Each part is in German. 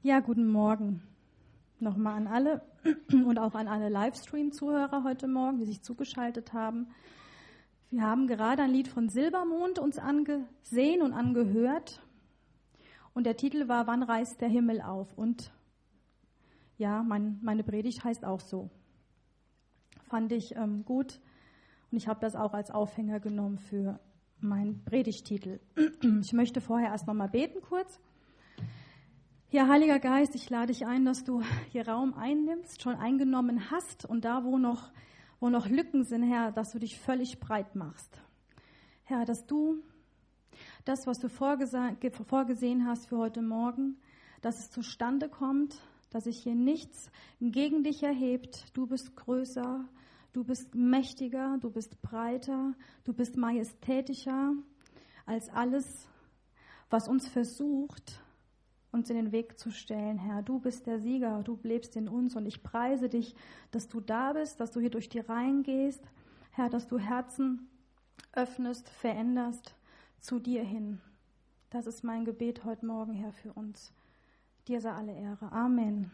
Ja, guten Morgen nochmal an alle und auch an alle Livestream-Zuhörer heute Morgen, die sich zugeschaltet haben. Wir haben gerade ein Lied von Silbermond uns angesehen und angehört und der Titel war Wann reißt der Himmel auf? Und ja, meine Predigt heißt auch so. Fand ich gut und ich habe das auch als Aufhänger genommen für meinen Predigtitel. Ich möchte vorher erst noch mal beten kurz. Ja, Heiliger Geist, ich lade dich ein, dass du hier Raum einnimmst, schon eingenommen hast und da, wo noch Lücken sind, Herr, dass du dich völlig breit machst. Herr, dass du das, was du vorgesehen hast für heute Morgen, dass es zustande kommt, dass sich hier nichts gegen dich erhebt. Du bist größer, du bist mächtiger, du bist breiter, du bist majestätischer als alles, was uns versucht, uns in den Weg zu stellen, Herr. Du bist der Sieger, du lebst in uns und ich preise dich, dass du da bist, dass du hier durch die Reihen gehst, Herr, dass du Herzen öffnest, veränderst zu dir hin. Das ist mein Gebet heute Morgen, Herr, für uns. Dir sei alle Ehre. Amen.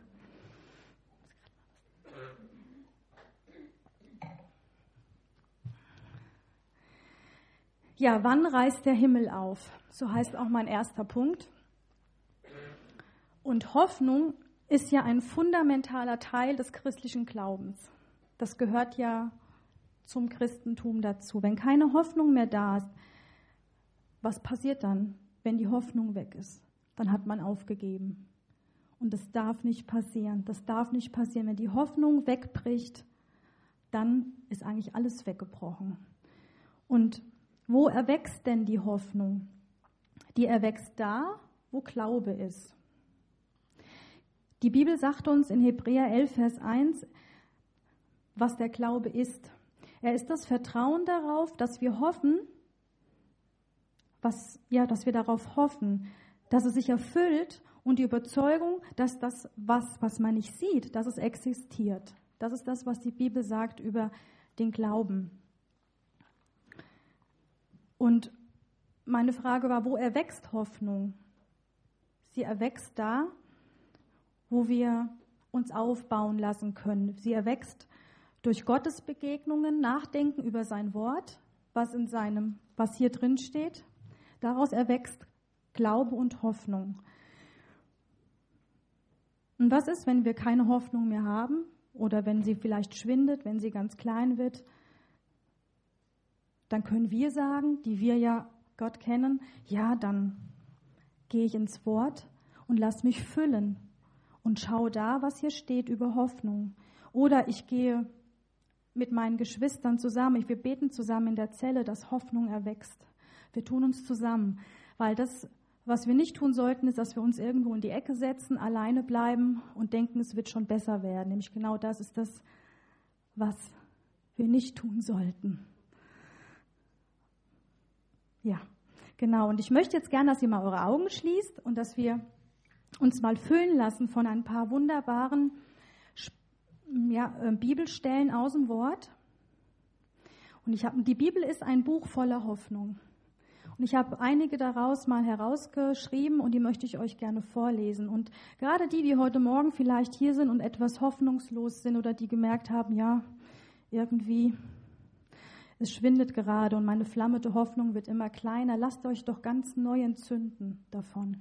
Ja, wann reißt der Himmel auf? So heißt auch mein erster Punkt. Und Hoffnung ist ja ein fundamentaler Teil des christlichen Glaubens. Das gehört ja zum Christentum dazu. Wenn keine Hoffnung mehr da ist, was passiert dann, wenn die Hoffnung weg ist? Dann hat man aufgegeben. Und das darf nicht passieren. Das darf nicht passieren. Wenn die Hoffnung wegbricht, dann ist eigentlich alles weggebrochen. Und wo erwächst denn die Hoffnung? Die erwächst da, wo Glaube ist. Die Bibel sagt uns in Hebräer 11, Vers 1, was der Glaube ist. Er ist das Vertrauen darauf, dass wir hoffen, dass wir darauf hoffen, dass es sich erfüllt und die Überzeugung, dass das, was man nicht sieht, dass es existiert. Das ist das, was die Bibel sagt über den Glauben. Und meine Frage war, wo erwächst Hoffnung? Sie erwächst da, wo wir uns aufbauen lassen können. Sie erwächst durch Gottes Begegnungen, Nachdenken über sein Wort, was hier drin steht. Daraus erwächst Glaube und Hoffnung. Und was ist, wenn wir keine Hoffnung mehr haben oder wenn sie vielleicht schwindet, wenn sie ganz klein wird? Dann können wir sagen, die wir ja Gott kennen, ja, dann gehe ich ins Wort und lass mich füllen und schau da, was hier steht über Hoffnung. Oder ich gehe mit meinen Geschwistern zusammen, wir beten zusammen in der Zelle, dass Hoffnung erwächst. Wir tun uns zusammen, weil das, was wir nicht tun sollten, ist, dass wir uns irgendwo in die Ecke setzen, alleine bleiben und denken, es wird schon besser werden. Nämlich genau das ist das, was wir nicht tun sollten. Ja, genau. Und ich möchte jetzt gerne, dass ihr mal eure Augen schließt und dass wir uns mal füllen lassen von ein paar wunderbaren Bibelstellen aus dem Wort. Und die Bibel ist ein Buch voller Hoffnung. Und ich habe einige daraus mal herausgeschrieben und die möchte ich euch gerne vorlesen. Und gerade die heute Morgen vielleicht hier sind und etwas hoffnungslos sind oder die gemerkt haben, ja, irgendwie, es schwindet gerade und meine flammende Hoffnung wird immer kleiner, lasst euch doch ganz neu entzünden davon.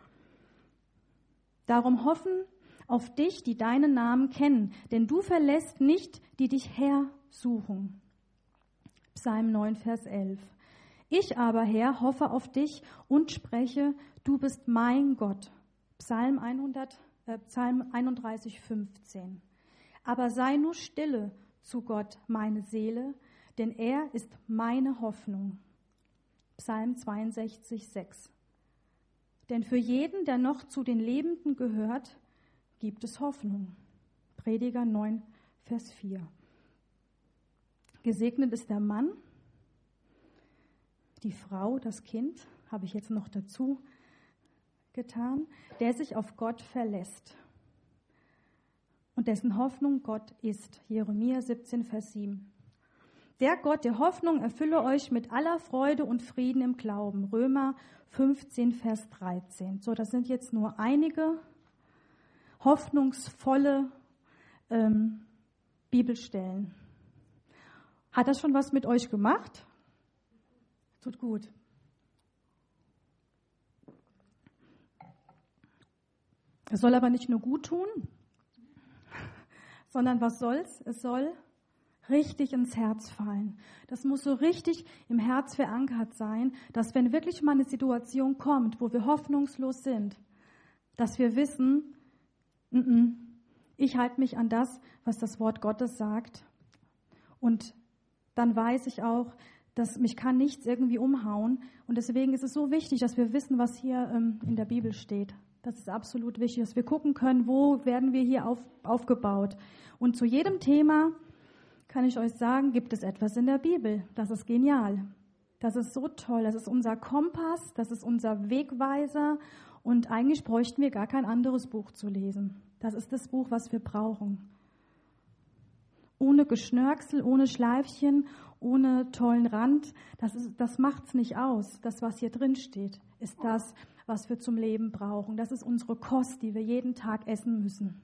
Darum hoffen auf dich, die deinen Namen kennen, denn du verlässt nicht, die dich hersuchen. Psalm 9, Vers 11. Ich aber, Herr, hoffe auf dich und spreche, du bist mein Gott. Psalm 31, 15. Aber sei nur stille zu Gott, meine Seele, denn er ist meine Hoffnung. Psalm 62, 6. Denn für jeden, der noch zu den Lebenden gehört, gibt es Hoffnung. Prediger 9, Vers 4. Gesegnet ist der Mann, die Frau, das Kind, habe ich jetzt noch dazu getan, der sich auf Gott verlässt und dessen Hoffnung Gott ist. Jeremia 17, Vers 7. Der Gott der Hoffnung erfülle euch mit aller Freude und Frieden im Glauben. Römer 15, Vers 13. So, das sind jetzt nur einige hoffnungsvolle Bibelstellen. Hat das schon was mit euch gemacht? Tut gut. Es soll aber nicht nur gut tun, sondern was soll's? Es soll richtig ins Herz fallen. Das muss so richtig im Herz verankert sein, dass wenn wirklich mal eine Situation kommt, wo wir hoffnungslos sind, dass wir wissen, ich halte mich an das, was das Wort Gottes sagt. Und dann weiß ich auch, dass mich kann nichts irgendwie umhauen. Und deswegen ist es so wichtig, dass wir wissen, was hier in der Bibel steht. Das ist absolut wichtig, dass wir gucken können, wo werden wir hier aufgebaut. Und zu jedem Thema, kann ich euch sagen, gibt es etwas in der Bibel. Das ist genial. Das ist so toll. Das ist unser Kompass, das ist unser Wegweiser. Und eigentlich bräuchten wir gar kein anderes Buch zu lesen. Das ist das Buch, was wir brauchen. Ohne Geschnörkel, ohne Schleifchen, ohne tollen Rand. Das macht's nicht aus. Das, was hier drin steht, ist das, was wir zum Leben brauchen. Das ist unsere Kost, die wir jeden Tag essen müssen.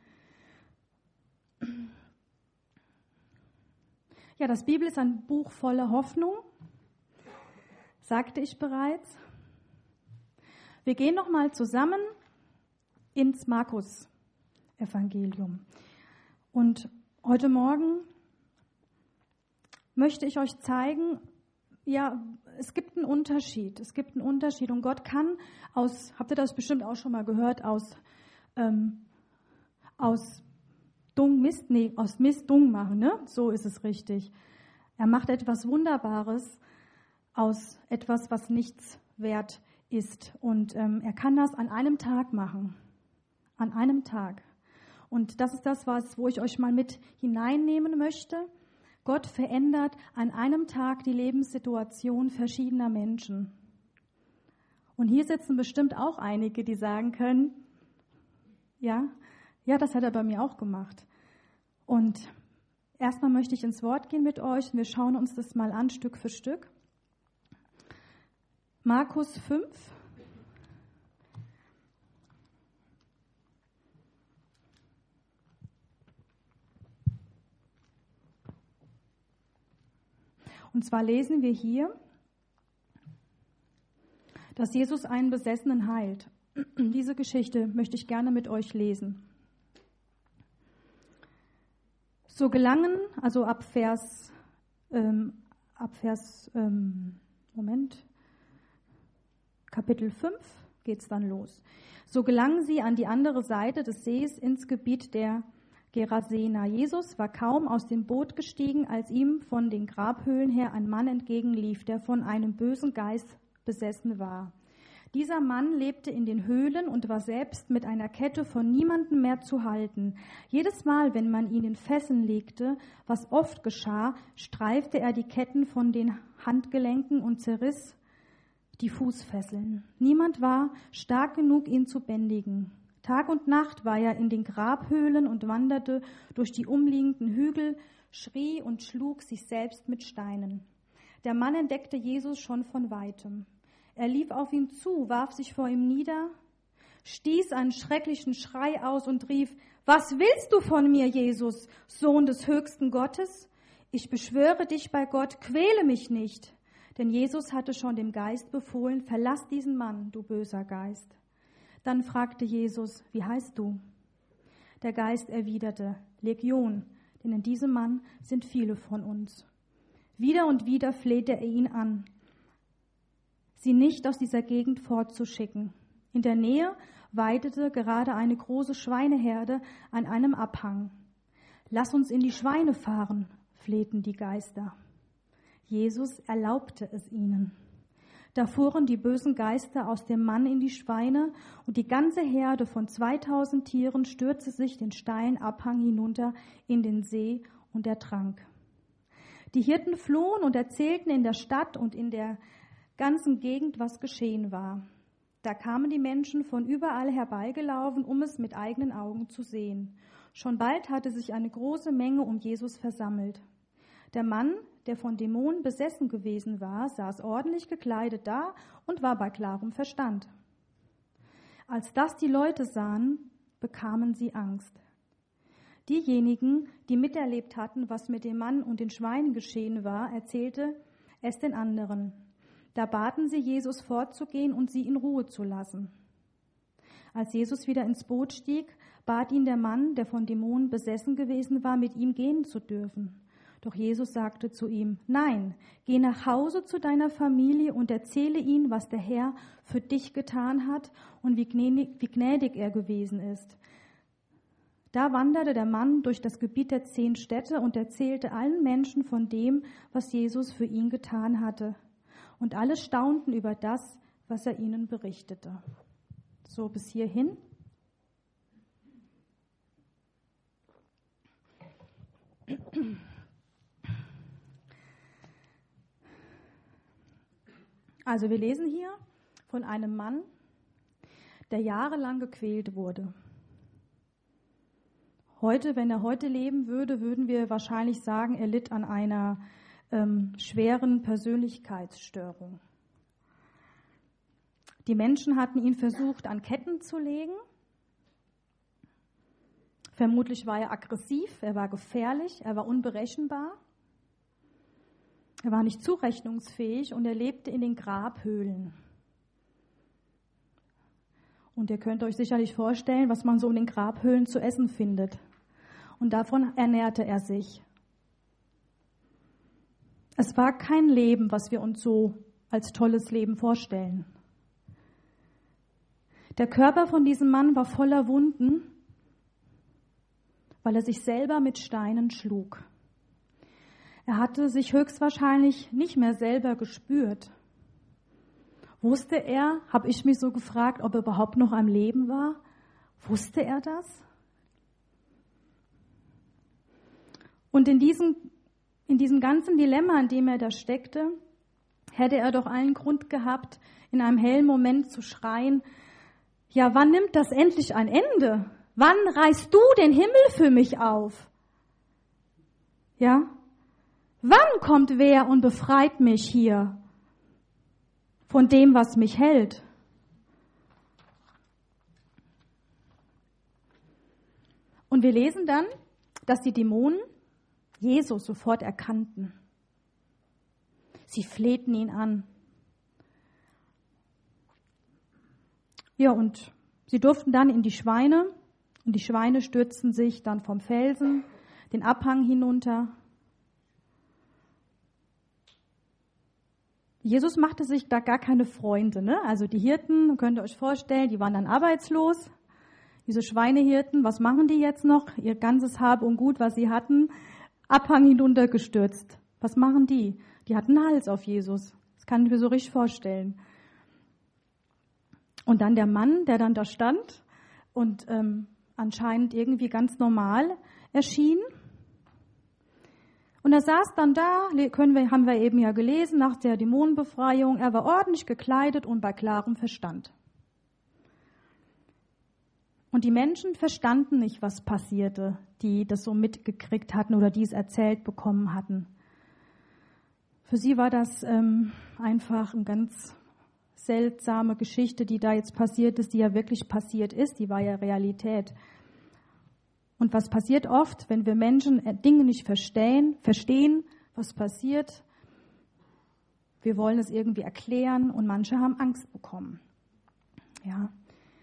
Ja, das Bibel ist ein Buch voller Hoffnung, sagte ich bereits. Wir gehen nochmal zusammen ins Markus-Evangelium. Und heute Morgen möchte ich euch zeigen, ja, es gibt einen Unterschied. Es gibt einen Unterschied. Und Gott kann habt ihr das bestimmt auch schon mal gehört, aus Mist Dung machen, ne? So ist es richtig. Er macht etwas Wunderbares aus etwas, was nichts wert ist. Und er kann das an einem Tag machen. An einem Tag. Und das ist das, wo ich euch mal mit hineinnehmen möchte. Gott verändert an einem Tag die Lebenssituation verschiedener Menschen. Und hier sitzen bestimmt auch einige, die sagen können, ja, das hat er bei mir auch gemacht. Und erstmal möchte ich ins Wort gehen mit euch und wir schauen uns das mal an, Stück für Stück. Markus 5. Und zwar lesen wir hier, dass Jesus einen Besessenen heilt. Diese Geschichte möchte ich gerne mit euch lesen. So gelangen, also ab Vers Kapitel 5 geht's dann los. So gelangen sie an die andere Seite des Sees ins Gebiet der Gerasener. Jesus war kaum aus dem Boot gestiegen, als ihm von den Grabhöhlen her ein Mann entgegenlief, der von einem bösen Geist besessen war. Dieser Mann lebte in den Höhlen und war selbst mit einer Kette von niemandem mehr zu halten. Jedes Mal, wenn man ihn in Fesseln legte, was oft geschah, streifte er die Ketten von den Handgelenken und zerriss die Fußfesseln. Niemand war stark genug, ihn zu bändigen. Tag und Nacht war er in den Grabhöhlen und wanderte durch die umliegenden Hügel, schrie und schlug sich selbst mit Steinen. Der Mann entdeckte Jesus schon von weitem. Er lief auf ihn zu, warf sich vor ihm nieder, stieß einen schrecklichen Schrei aus und rief, »Was willst du von mir, Jesus, Sohn des höchsten Gottes? Ich beschwöre dich bei Gott, quäle mich nicht.« Denn Jesus hatte schon dem Geist befohlen, »Verlass diesen Mann, du böser Geist.« Dann fragte Jesus, »Wie heißt du?« Der Geist erwiderte, »Legion, denn in diesem Mann sind viele von uns.« Wieder und wieder flehte er ihn an, sie nicht aus dieser Gegend fortzuschicken. In der Nähe weidete gerade eine große Schweineherde an einem Abhang. »Lass uns in die Schweine fahren«, flehten die Geister. Jesus erlaubte es ihnen. Da fuhren die bösen Geister aus dem Mann in die Schweine und die ganze Herde von 2000 Tieren stürzte sich den steilen Abhang hinunter in den See und ertrank. Die Hirten flohen und erzählten in der Stadt und in der ganzen Gegend, was geschehen war. Da kamen die Menschen von überall herbeigelaufen, um es mit eigenen Augen zu sehen. Schon bald hatte sich eine große Menge um Jesus versammelt. Der Mann, der von Dämonen besessen gewesen war, saß ordentlich gekleidet da und war bei klarem Verstand. Als das die Leute sahen, bekamen sie Angst. Diejenigen, die miterlebt hatten, was mit dem Mann und den Schweinen geschehen war, erzählte es den anderen. Da baten sie Jesus fortzugehen und sie in Ruhe zu lassen. Als Jesus wieder ins Boot stieg, bat ihn der Mann, der von Dämonen besessen gewesen war, mit ihm gehen zu dürfen. Doch Jesus sagte zu ihm: Nein, geh nach Hause zu deiner Familie und erzähle ihnen, was der Herr für dich getan hat und wie gnädig er gewesen ist. Da wanderte der Mann durch das Gebiet der 10 Städte und erzählte allen Menschen von dem, was Jesus für ihn getan hatte. Und alle staunten über das, was er ihnen berichtete. So bis hierhin. Also wir lesen hier von einem Mann, der jahrelang gequält wurde. Heute, wenn er heute leben würde, würden wir wahrscheinlich sagen, er litt an einer schweren Persönlichkeitsstörung. Die Menschen hatten ihn versucht, an Ketten zu legen. Vermutlich war er aggressiv, er war gefährlich, er war unberechenbar. Er war nicht zurechnungsfähig und er lebte in den Grabhöhlen. Und ihr könnt euch sicherlich vorstellen, was man so in den Grabhöhlen zu essen findet. Und davon ernährte er sich. Es war kein Leben, was wir uns so als tolles Leben vorstellen. Der Körper von diesem Mann war voller Wunden, weil er sich selber mit Steinen schlug. Er hatte sich höchstwahrscheinlich nicht mehr selber gespürt. Wusste er, habe ich mich so gefragt, ob er überhaupt noch am Leben war? Wusste er das? Und in diesem ganzen Dilemma, in dem er da steckte, hätte er doch allen Grund gehabt, in einem hellen Moment zu schreien: Ja, wann nimmt das endlich ein Ende? Wann reißt du den Himmel für mich auf? Ja? Wann kommt wer und befreit mich hier von dem, was mich hält? Und wir lesen dann, dass die Dämonen Jesus sofort erkannten. Sie flehten ihn an. Ja, und sie durften dann in die Schweine, und die Schweine stürzten sich dann vom Felsen den Abhang hinunter. Jesus machte sich da gar keine Freunde, ne? Also die Hirten, könnt ihr euch vorstellen, die waren dann arbeitslos. Diese Schweinehirten, was machen die jetzt noch? Ihr ganzes Hab und Gut, was sie hatten, Abhang hinuntergestürzt. Was machen die? Die hatten einen Hals auf Jesus. Das kann ich mir so richtig vorstellen. Und dann der Mann, der dann da stand und anscheinend irgendwie ganz normal erschien. Und er saß dann da, haben wir eben ja gelesen, nach der Dämonenbefreiung. Er war ordentlich gekleidet und bei klarem Verstand. Und die Menschen verstanden nicht, was passierte, die das so mitgekriegt hatten oder die es erzählt bekommen hatten. Für sie war das einfach eine ganz seltsame Geschichte, die da jetzt passiert ist, die ja wirklich passiert ist, die war ja Realität. Und was passiert oft, wenn wir Menschen Dinge nicht verstehen, was passiert? Wir wollen es irgendwie erklären und manche haben Angst bekommen. Ja.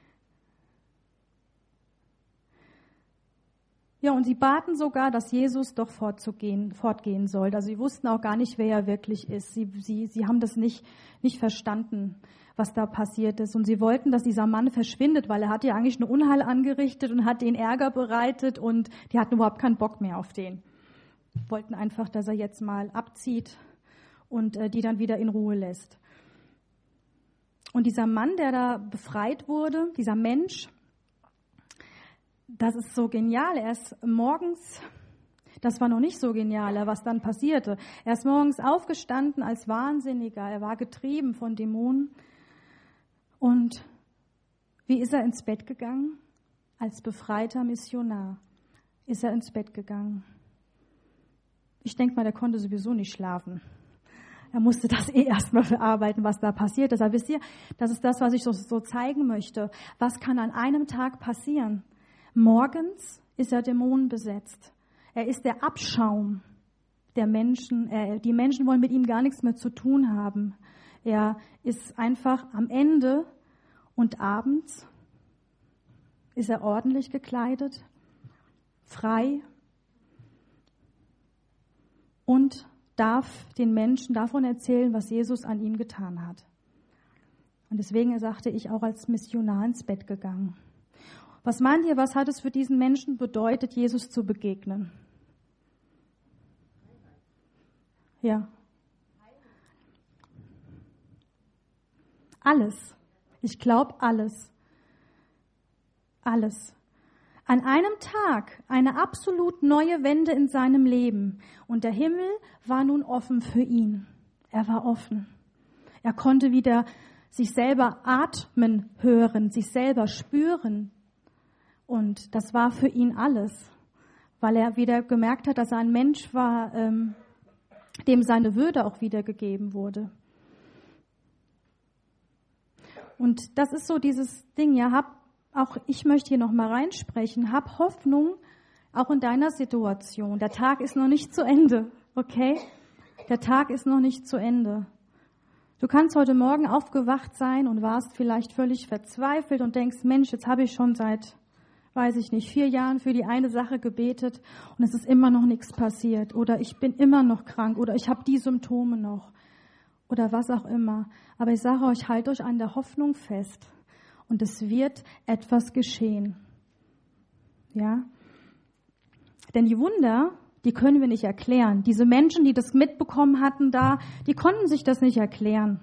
Ja, und sie baten sogar, dass Jesus doch fortgehen soll. Also sie wussten auch gar nicht, wer er wirklich ist. Sie haben das nicht verstanden, was da passiert ist. Und sie wollten, dass dieser Mann verschwindet, weil er hatte ja eigentlich eine Unheil angerichtet und hat den Ärger bereitet und die hatten überhaupt keinen Bock mehr auf den. Wollten einfach, dass er jetzt mal abzieht und die dann wieder in Ruhe lässt. Und dieser Mann, der da befreit wurde, dieser Mensch, das ist so genial. Er ist morgens, das war noch nicht so genial, was dann passierte. Er ist morgens aufgestanden als Wahnsinniger. Er war getrieben von Dämonen. Und wie ist er ins Bett gegangen? Als befreiter Missionar ist er ins Bett gegangen. Ich denke mal, der konnte sowieso nicht schlafen. Er musste das erstmal verarbeiten, was da passiert ist. Aber wisst ihr, das ist das, was ich so zeigen möchte. Was kann an einem Tag passieren? Morgens ist er dämonenbesetzt. Er ist der Abschaum der Menschen. Die Menschen wollen mit ihm gar nichts mehr zu tun haben. Er ist einfach am Ende und abends ist er ordentlich gekleidet, frei und darf den Menschen davon erzählen, was Jesus an ihm getan hat. Und deswegen sagte ich auch als Missionar ins Bett gegangen. Was meint ihr, was hat es für diesen Menschen bedeutet, Jesus zu begegnen? Ja. Alles. Ich glaube alles. Alles. An einem Tag eine absolut neue Wende in seinem Leben. Und der Himmel war nun offen für ihn. Er war offen. Er konnte wieder sich selber atmen hören, sich selber spüren. Und das war für ihn alles, weil er wieder gemerkt hat, dass er ein Mensch war, dem seine Würde auch wiedergegeben wurde. Und das ist so dieses Ding, ja, ich möchte hier nochmal reinsprechen, hab Hoffnung auch in deiner Situation. Der Tag ist noch nicht zu Ende, okay? Der Tag ist noch nicht zu Ende. Du kannst heute Morgen aufgewacht sein und warst vielleicht völlig verzweifelt und denkst, Mensch, jetzt habe ich schon seit, 4 Jahren für die eine Sache gebetet und es ist immer noch nichts passiert oder ich bin immer noch krank oder ich habe die Symptome noch oder was auch immer. Aber ich sage euch, haltet euch an der Hoffnung fest und es wird etwas geschehen. Ja? Denn die Wunder, die können wir nicht erklären. Diese Menschen, die das mitbekommen hatten da, die konnten sich das nicht erklären.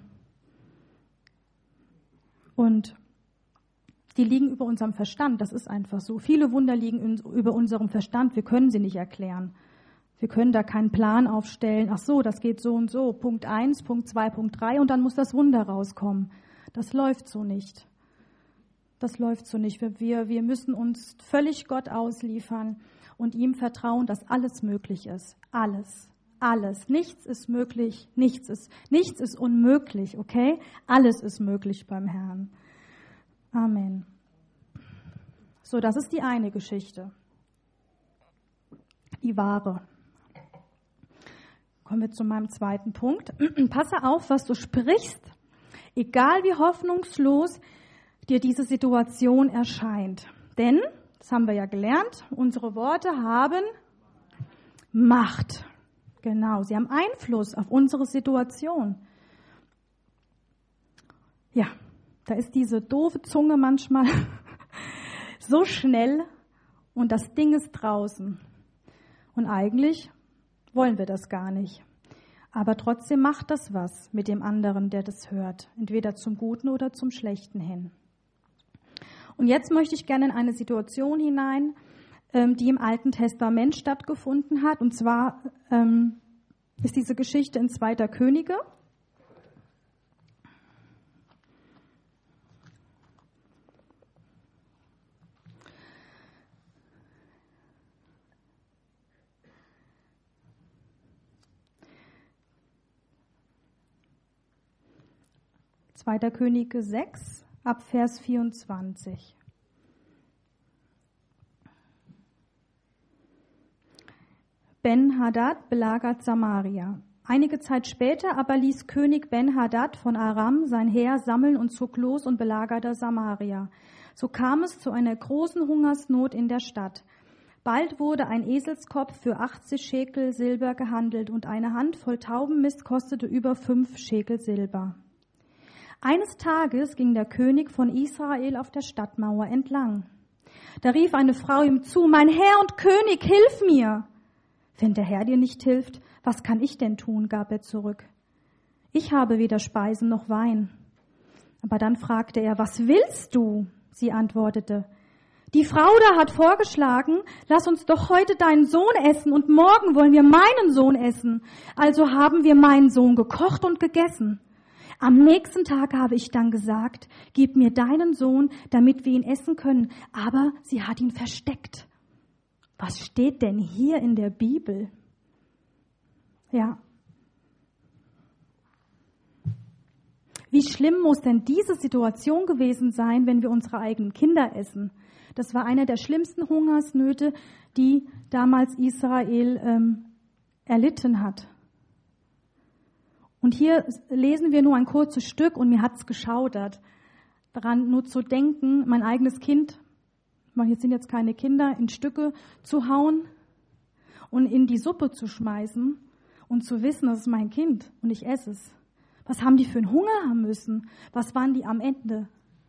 Und die liegen über unserem Verstand, das ist einfach so. Viele Wunder liegen über unserem Verstand, wir können sie nicht erklären. Wir können da keinen Plan aufstellen, ach so, das geht so und so, Punkt 1, Punkt 2, Punkt 3 und dann muss das Wunder rauskommen. Das läuft so nicht. Das läuft so nicht. Wir müssen uns völlig Gott ausliefern und ihm vertrauen, dass alles möglich ist. Alles. Alles. Nichts ist möglich, nichts ist unmöglich, okay? Alles ist möglich beim Herrn. Amen. So, das ist die eine Geschichte. Die wahre. Kommen wir zu meinem zweiten Punkt. Passe auf, was du sprichst, egal wie hoffnungslos dir diese Situation erscheint. Denn, das haben wir ja gelernt, unsere Worte haben Macht. Genau, sie haben Einfluss auf unsere Situation. Ja. Da ist diese doofe Zunge manchmal so schnell und das Ding ist draußen. Und eigentlich wollen wir das gar nicht. Aber trotzdem macht das was mit dem anderen, der das hört. Entweder zum Guten oder zum Schlechten hin. Und jetzt möchte ich gerne in eine Situation hinein, die im Alten Testament stattgefunden hat. Und zwar ist diese Geschichte in 2. Könige. Zweiter Könige 6, ab Vers 24. Ben-Hadad belagert Samaria. Einige Zeit später aber ließ König Ben-Hadad von Aram sein Heer sammeln und zog los und belagerte Samaria. So kam es zu einer großen Hungersnot in der Stadt. Bald wurde ein Eselskopf für 80 Schekel Silber gehandelt und eine Handvoll Taubenmist kostete über 5 Schekel Silber. Eines Tages ging der König von Israel auf der Stadtmauer entlang. Da rief eine Frau ihm zu, mein Herr und König, hilf mir! Wenn der Herr dir nicht hilft, was kann ich denn tun, gab er zurück. Ich habe weder Speisen noch Wein. Aber dann fragte er, was willst du? Sie antwortete, die Frau da hat vorgeschlagen, lass uns doch heute deinen Sohn essen und morgen wollen wir meinen Sohn essen. Also haben wir meinen Sohn gekocht und gegessen. Am nächsten Tag habe ich dann gesagt, gib mir deinen Sohn, damit wir ihn essen können. Aber sie hat ihn versteckt. Was steht denn hier in der Bibel? Ja. Wie schlimm muss denn diese Situation gewesen sein, wenn wir unsere eigenen Kinder essen? Das war einer der schlimmsten Hungersnöte, die damals Israel erlitten hat. Und hier lesen wir nur ein kurzes Stück und mir hat's geschaudert, daran nur zu denken, mein eigenes Kind, hier sind jetzt keine Kinder, in Stücke zu hauen und in die Suppe zu schmeißen und zu wissen, das ist mein Kind und ich esse es. Was haben die für einen Hunger haben müssen? Was waren die am Ende?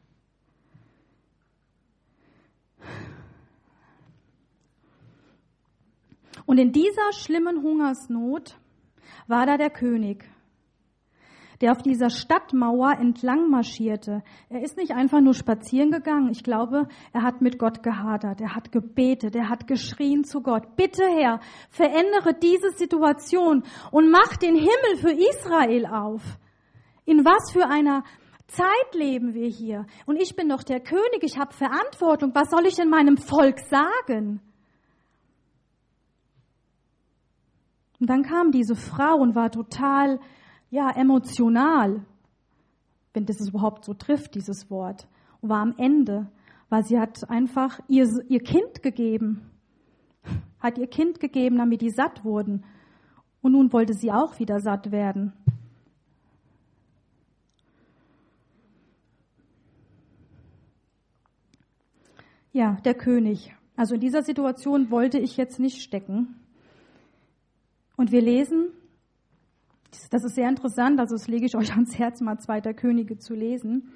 Und in dieser schlimmen Hungersnot war da der König, der auf dieser Stadtmauer entlang marschierte. Er ist nicht einfach nur spazieren gegangen. Ich glaube, er hat mit Gott gehadert. Er hat gebetet. Er hat geschrien zu Gott. Bitte, Herr, verändere diese Situation und mach den Himmel für Israel auf. In was für einer Zeit leben wir hier? Und ich bin doch der König. Ich habe Verantwortung. Was soll ich denn meinem Volk sagen? Und dann kam diese Frau und war total emotional, wenn das überhaupt so trifft, dieses Wort, und war am Ende, weil sie hat einfach ihr Kind gegeben, damit die satt wurden. Und nun wollte sie auch wieder satt werden. Ja, der König. Also in dieser Situation wollte ich jetzt nicht stecken. Und wir lesen, das ist sehr interessant, also das lege ich euch ans Herz, mal 2. Könige zu lesen.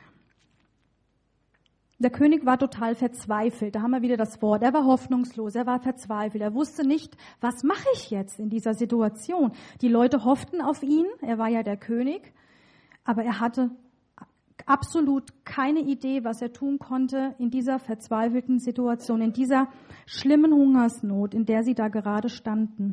Der König war total verzweifelt, da haben wir wieder das Wort. Er war hoffnungslos, er war verzweifelt, er wusste nicht, was mache ich jetzt in dieser Situation. Die Leute hofften auf ihn, er war ja der König, aber er hatte absolut keine Idee, was er tun konnte in dieser verzweifelten Situation, in dieser schlimmen Hungersnot, in der sie da gerade standen.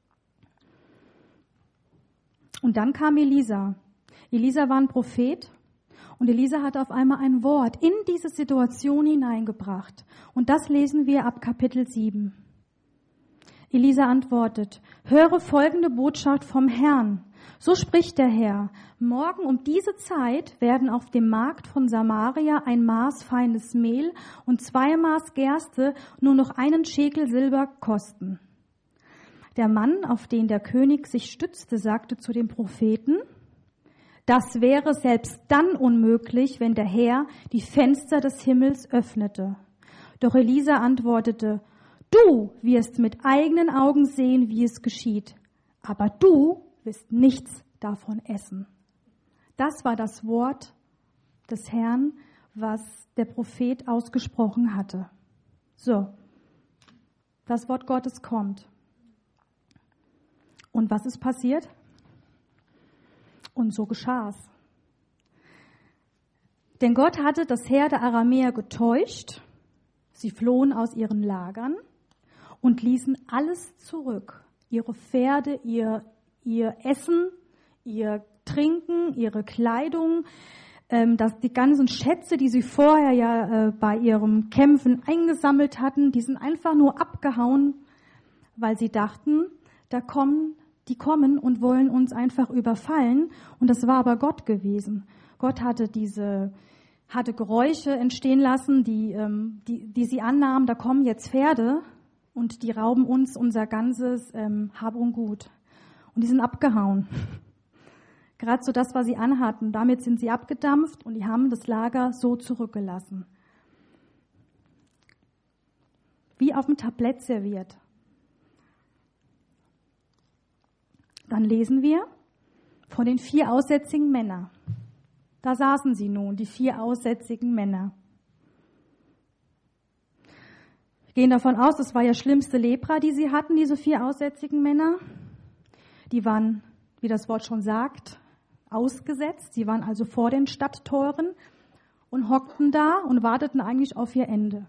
Und dann kam Elisa. Elisa war ein Prophet und Elisa hat auf einmal ein Wort in diese Situation hineingebracht. Und das lesen wir ab Kapitel 7. Elisa antwortet, höre folgende Botschaft vom Herrn. So spricht der Herr, morgen um diese Zeit werden auf dem Markt von Samaria ein Maß feines Mehl und 2 Maß Gerste nur noch 1 Schekel Silber kosten. Der Mann, auf den der König sich stützte, sagte zu dem Propheten, das wäre selbst dann unmöglich, wenn der Herr die Fenster des Himmels öffnete. Doch Elisa antwortete, du wirst mit eigenen Augen sehen, wie es geschieht, aber du wirst nichts davon essen. Das war das Wort des Herrn, was der Prophet ausgesprochen hatte. So, das Wort Gottes kommt. Und was ist passiert? Und so geschah es. Denn Gott hatte das Heer der Aramäer getäuscht. Sie flohen aus ihren Lagern und ließen alles zurück. Ihre Pferde, ihr Essen, ihr Trinken, ihre Kleidung, die ganzen Schätze, die sie vorher bei ihrem Kämpfen eingesammelt hatten, die sind einfach nur abgehauen, weil sie dachten, die kommen und wollen uns einfach überfallen. Und das war aber Gott gewesen. Gott hatte Geräusche entstehen lassen, die sie annahmen, da kommen jetzt Pferde und die rauben uns unser ganzes Hab und Gut. Und die sind abgehauen. Gerade so das, was sie anhatten, damit sind sie abgedampft und die haben das Lager so zurückgelassen. Wie auf dem Tablett serviert. Dann lesen wir von den 4 aussätzigen Männern. Da saßen sie nun, die 4 aussätzigen Männer. Wir gehen davon aus, das war ja schlimmste Lepra, die sie hatten, diese 4 aussätzigen Männer. Die waren, wie das Wort schon sagt, ausgesetzt. Sie waren also vor den Stadttoren und hockten da und warteten eigentlich auf ihr Ende.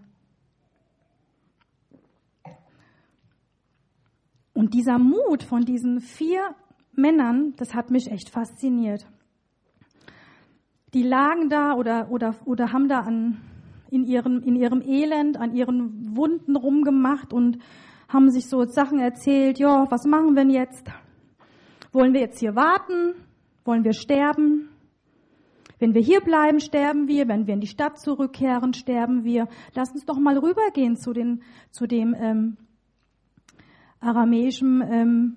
Und dieser Mut von diesen 4 Männern, das hat mich echt fasziniert. Die lagen da oder haben da in ihrem Elend, an ihren Wunden rumgemacht und haben sich so Sachen erzählt, ja, was machen wir denn jetzt? Wollen wir jetzt hier warten? Wollen wir sterben? Wenn wir hier bleiben, sterben wir. Wenn wir in die Stadt zurückkehren, sterben wir. Lass uns doch mal rübergehen zu dem aramäischen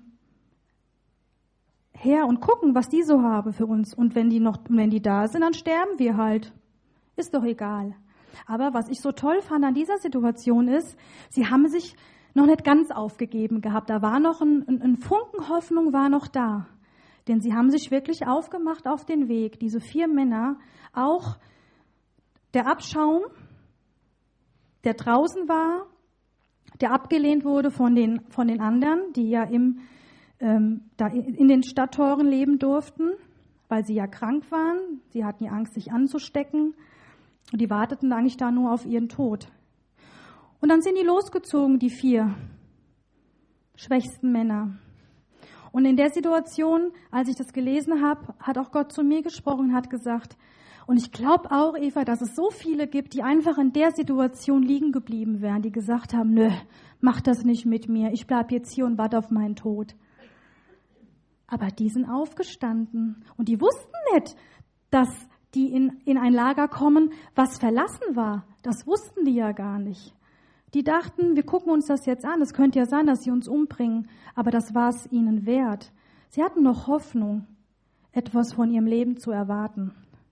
Heer und gucken, was die so haben für uns. Und wenn die da sind, dann sterben wir halt. Ist doch egal. Aber was ich so toll fand an dieser Situation ist, sie haben sich noch nicht ganz aufgegeben gehabt. Da war noch ein Funken Hoffnung war noch da. Denn sie haben sich wirklich aufgemacht auf den Weg. Diese 4 Männer, auch der Abschaum, der draußen war, der abgelehnt wurde von den anderen, die ja da in den Stadttoren leben durften, weil sie ja krank waren. Sie hatten ja Angst, sich anzustecken. Und die warteten eigentlich da nur auf ihren Tod. Und dann sind die losgezogen, die 4 schwächsten Männer. Und in der Situation, als ich das gelesen habe, hat auch Gott zu mir gesprochen und hat gesagt, und ich glaube auch, Eva, dass es so viele gibt, die einfach in der Situation liegen geblieben wären, die gesagt haben, nö, mach das nicht mit mir, ich bleib jetzt hier und warte auf meinen Tod. Aber die sind aufgestanden und die wussten nicht, dass die in ein Lager kommen, was verlassen war. Das wussten die ja gar nicht. Die dachten, wir gucken uns das jetzt an. Es könnte ja sein, dass sie uns umbringen. Aber das war es ihnen wert. Sie hatten noch Hoffnung, etwas von ihrem Leben zu erwarten.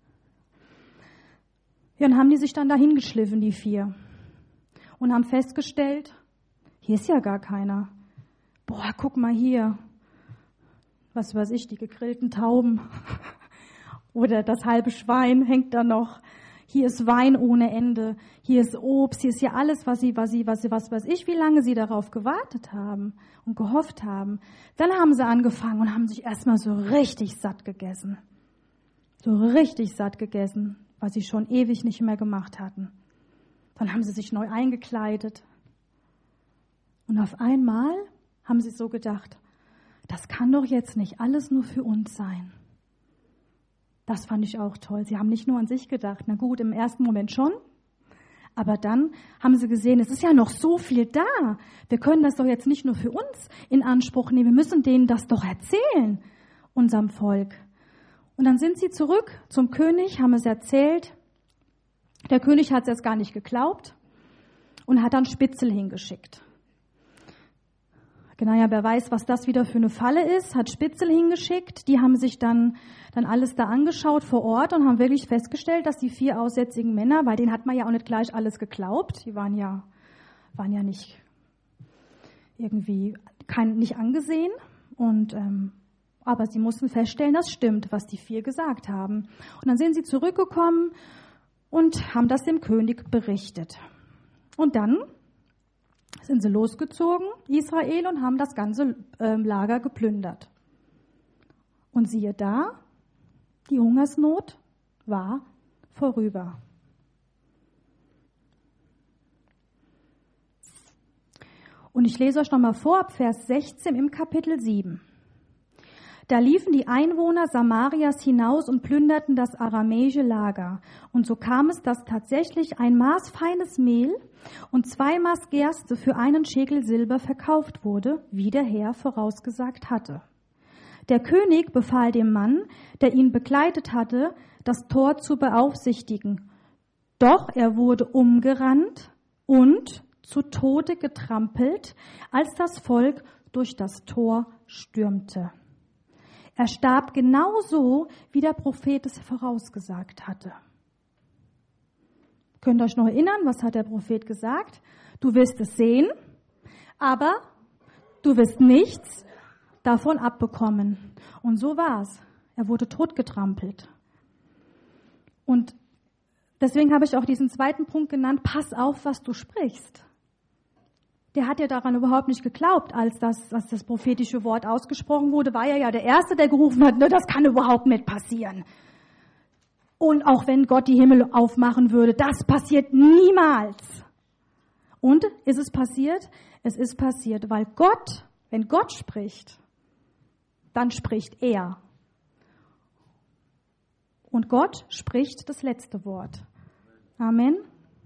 Ja, und haben die sich dann dahin geschliffen, die 4. Und haben festgestellt, hier ist ja gar keiner. Boah, guck mal hier. Was weiß ich, die gegrillten Tauben. Oder das halbe Schwein hängt da noch. Hier ist Wein ohne Ende. Hier ist Obst. Hier ist ja alles, was weiß ich, wie lange sie darauf gewartet haben und gehofft haben. Dann haben sie angefangen und haben sich erstmal so richtig satt gegessen. So richtig satt gegessen, was sie schon ewig nicht mehr gemacht hatten. Dann haben sie sich neu eingekleidet. Und auf einmal haben sie so gedacht, das kann doch jetzt nicht alles nur für uns sein. Das fand ich auch toll. Sie haben nicht nur an sich gedacht. Na gut, im ersten Moment schon. Aber dann haben sie gesehen, es ist ja noch so viel da. Wir können das doch jetzt nicht nur für uns in Anspruch nehmen. Wir müssen denen das doch erzählen, unserem Volk. Und dann sind sie zurück zum König, haben es erzählt. Der König hat es erst gar nicht geglaubt und hat dann Spitzel hingeschickt. Genau, ja, wer weiß, was das wieder für eine Falle ist, hat Spitzel hingeschickt. Die haben sich dann alles da angeschaut vor Ort und haben wirklich festgestellt, dass die 4 aussätzigen Männer, weil denen hat man ja auch nicht gleich alles geglaubt, die waren ja nicht irgendwie nicht angesehen. Aber sie mussten feststellen, das stimmt, was die 4 gesagt haben. Und dann sind sie zurückgekommen und haben das dem König berichtet. Und dann sind sie losgezogen, Israel, und haben das ganze Lager geplündert. Und siehe da, die Hungersnot war vorüber. Und ich lese euch nochmal vor, ab Vers 16 im Kapitel 7. Da liefen die Einwohner Samarias hinaus und plünderten das aramäische Lager. Und so kam es, dass tatsächlich ein Maß feines Mehl und 2 Maß Gerste für 1 Schekel Silber verkauft wurde, wie der Herr vorausgesagt hatte. Der König befahl dem Mann, der ihn begleitet hatte, das Tor zu beaufsichtigen. Doch er wurde umgerannt und zu Tode getrampelt, als das Volk durch das Tor stürmte. Er starb genauso, wie der Prophet es vorausgesagt hatte. Könnt ihr euch noch erinnern, was hat der Prophet gesagt? Du wirst es sehen, aber du wirst nichts davon abbekommen. Und so war es. Er wurde totgetrampelt. Und deswegen habe ich auch diesen zweiten Punkt genannt, pass auf, was du sprichst. Der hat ja daran überhaupt nicht geglaubt, als das prophetische Wort ausgesprochen wurde, war er ja der Erste, der gerufen hat, ne, das kann überhaupt nicht passieren. Und auch wenn Gott die Himmel aufmachen würde, das passiert niemals. Und ist es passiert? Es ist passiert, weil Gott, wenn Gott spricht, dann spricht er. Und Gott spricht das letzte Wort. Amen.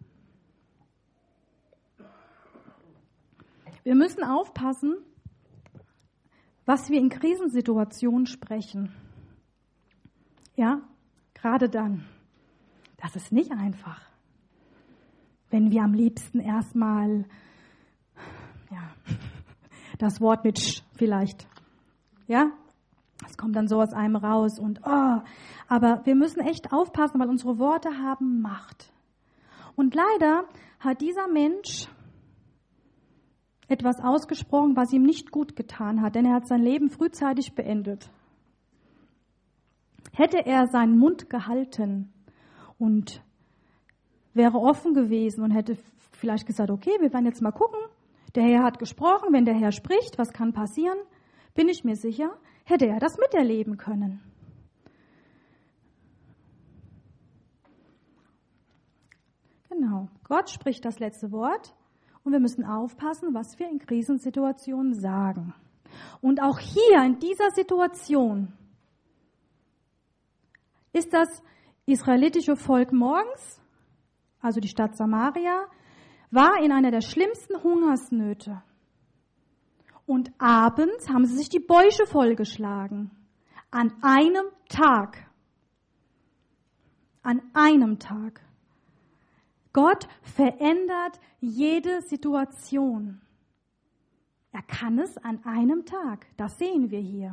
Wir müssen aufpassen, was wir in Krisensituationen sprechen. Ja, Gerade dann. Das ist nicht einfach. Wenn wir am liebsten erstmal das Wort mit Sch vielleicht, ja, es kommt dann so aus einem raus und aber wir müssen echt aufpassen, weil unsere Worte haben Macht. Und leider hat dieser Mensch etwas ausgesprochen, was ihm nicht gut getan hat, denn er hat sein Leben frühzeitig beendet. Hätte er seinen Mund gehalten und wäre offen gewesen und hätte vielleicht gesagt, okay, wir werden jetzt mal gucken, der Herr hat gesprochen, wenn der Herr spricht, was kann passieren, bin ich mir sicher, hätte er das miterleben können. Genau, Gott spricht das letzte Wort und wir müssen aufpassen, was wir in Krisensituationen sagen. Und auch hier in dieser Situation ist das israelitische Volk morgens, also die Stadt Samaria, war in einer der schlimmsten Hungersnöte. Und abends haben sie sich die Bäuche vollgeschlagen. An einem Tag. An einem Tag. Gott verändert jede Situation. Er kann es an einem Tag. Das sehen wir hier.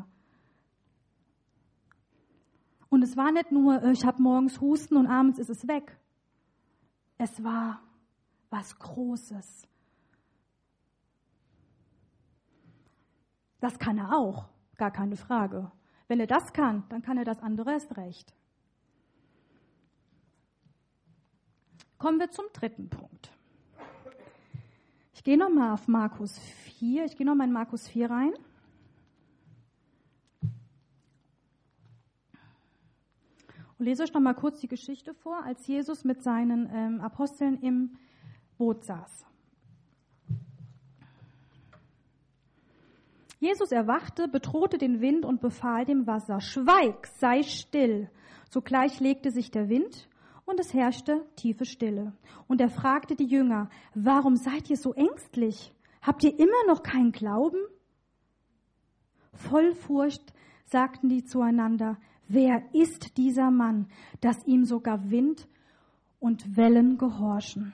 Und es war nicht nur, ich habe morgens Husten und abends ist es weg. Es war was Großes. Das kann er auch, gar keine Frage. Wenn er das kann, dann kann er das andere erst recht. Kommen wir zum dritten Punkt. Ich gehe nochmal auf Markus 4, ich gehe nochmal in Markus 4 rein. Und lese euch nochmal kurz die Geschichte vor, als Jesus mit seinen Aposteln im Boot saß. Jesus erwachte, bedrohte den Wind und befahl dem Wasser, schweig, sei still. Sogleich legte sich der Wind und es herrschte tiefe Stille. Und er fragte die Jünger, warum seid ihr so ängstlich? Habt ihr immer noch keinen Glauben? Voll Furcht sagten die zueinander, wer ist dieser Mann, dass ihm sogar Wind und Wellen gehorchen?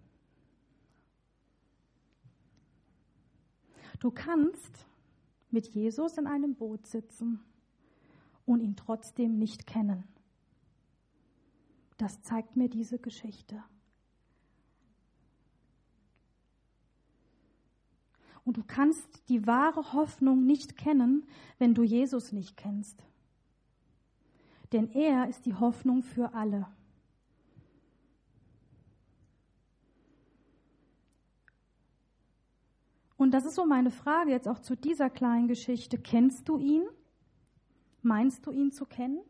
Du kannst mit Jesus in einem Boot sitzen und ihn trotzdem nicht kennen. Das zeigt mir diese Geschichte. Und du kannst die wahre Hoffnung nicht kennen, wenn du Jesus nicht kennst. Denn er ist die Hoffnung für alle. Und das ist so meine Frage jetzt auch zu dieser kleinen Geschichte. Kennst du ihn? Meinst du ihn zu kennen?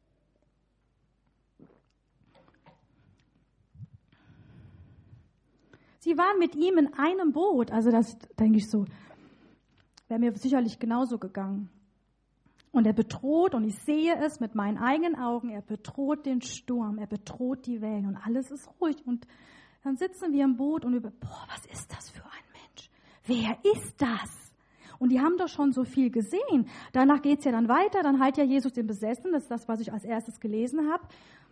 Sie waren mit ihm in einem Boot. Also das denke ich so, wäre mir sicherlich genauso gegangen. Und er bedroht, und ich sehe es mit meinen eigenen Augen, er bedroht den Sturm, er bedroht die Wellen und alles ist ruhig. Und dann sitzen wir im Boot und was ist das für ein Mensch? Wer ist das? Und die haben doch schon so viel gesehen. Danach geht es ja dann weiter, dann heilt ja Jesus den Besessenen, das ist das, was ich als erstes gelesen habe,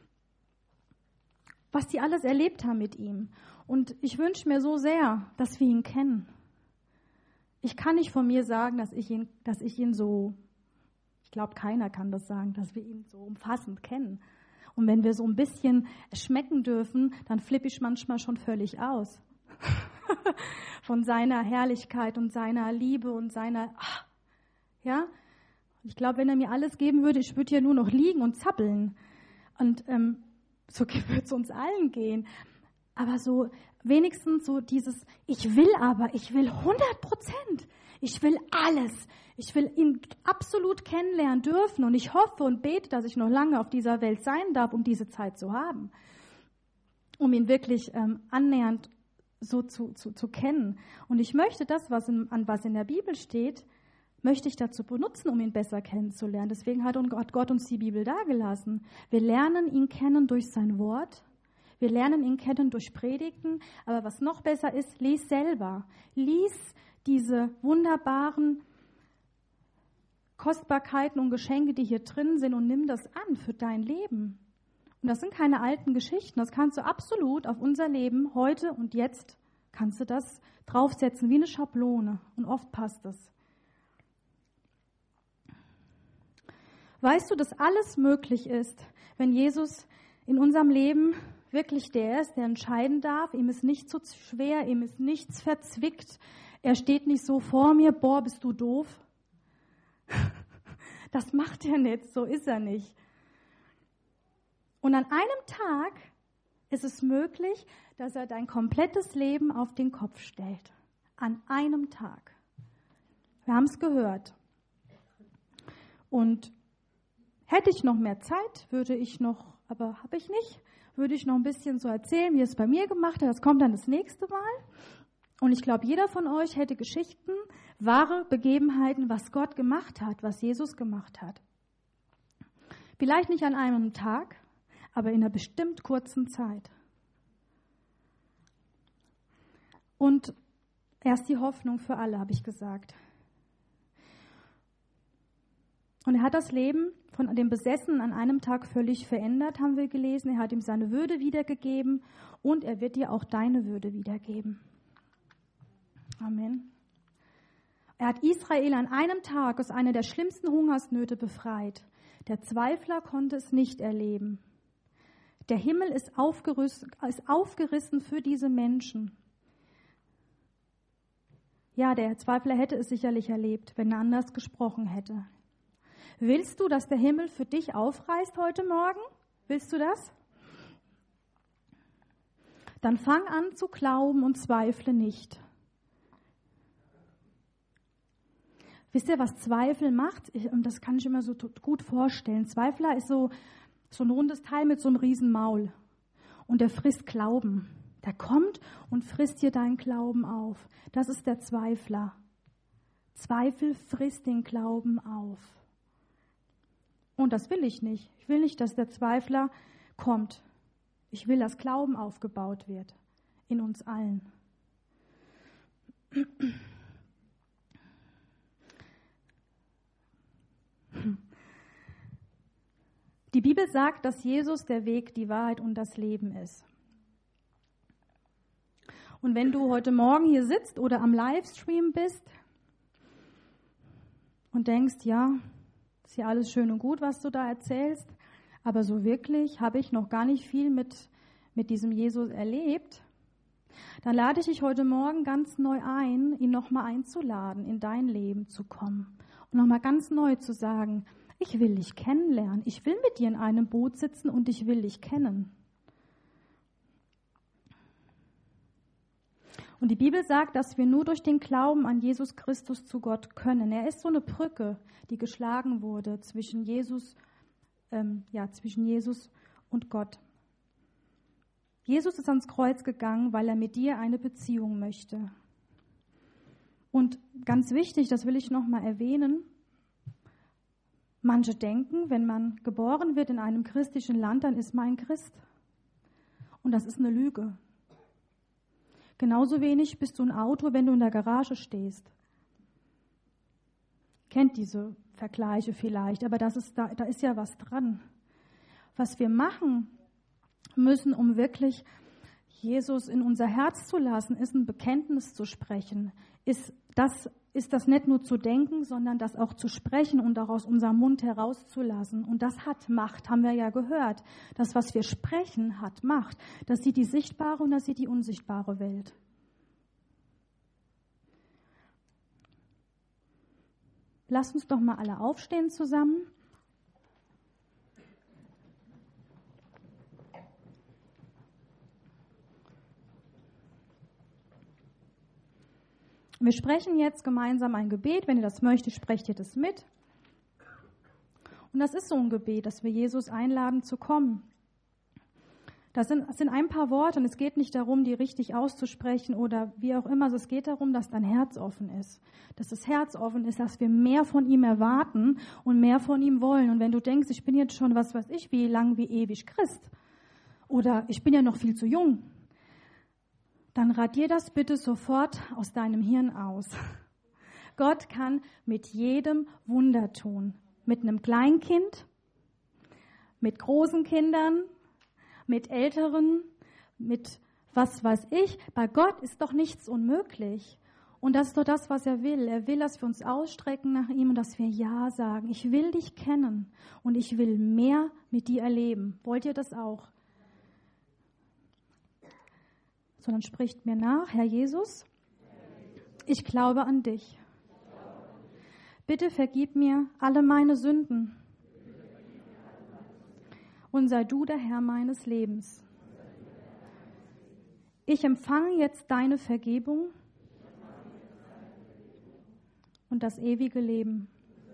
was die alles erlebt haben mit ihm. Und ich wünsche mir so sehr, dass wir ihn kennen. Ich kann nicht von mir sagen, dass ich ihn so, ich glaube, keiner kann das sagen, dass wir ihn so umfassend kennen. Und wenn wir so ein bisschen schmecken dürfen, dann flippe ich manchmal schon völlig aus. Von seiner Herrlichkeit und seiner Liebe und ja. Ich glaube, wenn er mir alles geben würde, ich würde hier nur noch liegen und zappeln. Und so wird es uns allen gehen. Aber so wenigstens so dieses, ich will 100%. Ich will alles. Ich will ihn absolut kennenlernen dürfen. Und ich hoffe und bete, dass ich noch lange auf dieser Welt sein darf, um diese Zeit zu haben. Um ihn wirklich annähernd so zu kennen. Und ich möchte das, was in der Bibel steht, möchte ich dazu benutzen, um ihn besser kennenzulernen. Deswegen hat Gott uns die Bibel dagelassen. Wir lernen ihn kennen durch sein Wort. Wir lernen ihn kennen durch Predigten. Aber was noch besser ist, lies selber. Lies diese wunderbaren Kostbarkeiten und Geschenke, die hier drin sind, und nimm das an für dein Leben. Und das sind keine alten Geschichten, das kannst du absolut auf unser Leben heute und jetzt, kannst du das draufsetzen wie eine Schablone und oft passt es. Weißt du, dass alles möglich ist, wenn Jesus in unserem Leben wirklich der ist, der entscheiden darf. Ihm ist nichts zu schwer, ihm ist nichts verzwickt. Er steht nicht so vor mir, boah, bist du doof. Das macht er nicht, so ist er nicht. Und an einem Tag ist es möglich, dass er dein komplettes Leben auf den Kopf stellt. An einem Tag. Wir haben es gehört. Und hätte ich noch mehr Zeit, würde ich noch ein bisschen so erzählen, wie es bei mir gemacht hat. Das kommt dann das nächste Mal. Und ich glaube, jeder von euch hätte Geschichten, wahre Begebenheiten, was Gott gemacht hat, was Jesus gemacht hat. Vielleicht nicht an einem Tag, aber in einer bestimmt kurzen Zeit. Und er ist die Hoffnung für alle, habe ich gesagt. Und er hat das Leben von dem Besessenen an einem Tag völlig verändert, haben wir gelesen. Er hat ihm seine Würde wiedergegeben und er wird dir auch deine Würde wiedergeben. Amen. Er hat Israel an einem Tag aus einer der schlimmsten Hungersnöte befreit. Der Zweifler konnte es nicht erleben. Der Himmel ist aufgerissen für diese Menschen. Ja, der Zweifler hätte es sicherlich erlebt, wenn er anders gesprochen hätte. Willst du, dass der Himmel für dich aufreißt heute Morgen? Willst du das? Dann fang an zu glauben und zweifle nicht. Wisst ihr, was Zweifel macht? Und das kann ich mir so gut vorstellen. Zweifler ist so ein rundes Teil mit so einem riesen Maul. Und der frisst Glauben. Der kommt und frisst dir deinen Glauben auf. Das ist der Zweifler. Zweifel frisst den Glauben auf. Und das will ich nicht. Ich will nicht, dass der Zweifler kommt. Ich will, dass Glauben aufgebaut wird. In uns allen. Die Bibel sagt, dass Jesus der Weg, die Wahrheit und das Leben ist. Und wenn du heute Morgen hier sitzt oder am Livestream bist und denkst, ja, ist ja alles schön und gut, was du da erzählst, aber so wirklich habe ich noch gar nicht viel mit diesem Jesus erlebt, dann lade ich dich heute Morgen ganz neu ein, ihn nochmal einzuladen, in dein Leben zu kommen und nochmal ganz neu zu sagen, ich will dich kennenlernen, ich will mit dir in einem Boot sitzen und ich will dich kennen. Und die Bibel sagt, dass wir nur durch den Glauben an Jesus Christus zu Gott können. Er ist so eine Brücke, die geschlagen wurde zwischen Jesus und Gott. Jesus ist ans Kreuz gegangen, weil er mit dir eine Beziehung möchte. Und ganz wichtig, das will ich nochmal erwähnen, manche denken, wenn man geboren wird in einem christlichen Land, dann ist man ein Christ. Und das ist eine Lüge. Genauso wenig bist du ein Auto, wenn du in der Garage stehst. Kennt diese Vergleiche vielleicht, aber da ist ja was dran. Was wir machen müssen, um wirklich Jesus in unser Herz zu lassen, ist ein Bekenntnis zu sprechen. Ist das nicht nur zu denken, sondern das auch zu sprechen und auch aus unserem Mund herauszulassen. Und das hat Macht, haben wir ja gehört. Das, was wir sprechen, hat Macht. Das sieht die sichtbare und das sieht die unsichtbare Welt. Lasst uns doch mal alle aufstehen zusammen. Wir sprechen jetzt gemeinsam ein Gebet. Wenn ihr das möchtet, sprecht ihr das mit. Und das ist so ein Gebet, dass wir Jesus einladen zu kommen. Das sind ein paar Worte und es geht nicht darum, die richtig auszusprechen oder wie auch immer. Es geht darum, dass dein Herz offen ist. Dass das Herz offen ist, dass wir mehr von ihm erwarten und mehr von ihm wollen. Und wenn du denkst, ich bin jetzt schon, was weiß ich, wie lang, wie ewig Christ oder ich bin ja noch viel zu jung, dann radier das bitte sofort aus deinem Hirn aus. Gott kann mit jedem Wunder tun. Mit einem Kleinkind, mit großen Kindern, mit Älteren, mit was weiß ich. Bei Gott ist doch nichts unmöglich. Und das ist doch das, was er will. Er will, dass wir uns ausstrecken nach ihm und dass wir Ja sagen. Ich will dich kennen und ich will mehr mit dir erleben. Wollt ihr das auch? Sondern spricht mir nach, Herr Jesus, ich glaube an dich. Bitte vergib mir alle meine Sünden und sei du der Herr meines Lebens. Ich empfange jetzt deine Vergebung und das ewige Leben.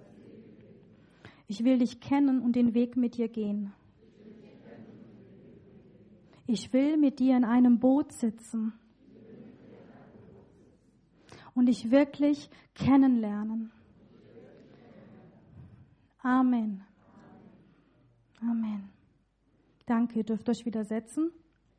Ich will dich kennen und den Weg mit dir gehen. Ich will mit dir in einem Boot sitzen und dich wirklich kennenlernen. Amen. Amen. Danke, ihr dürft euch wieder setzen.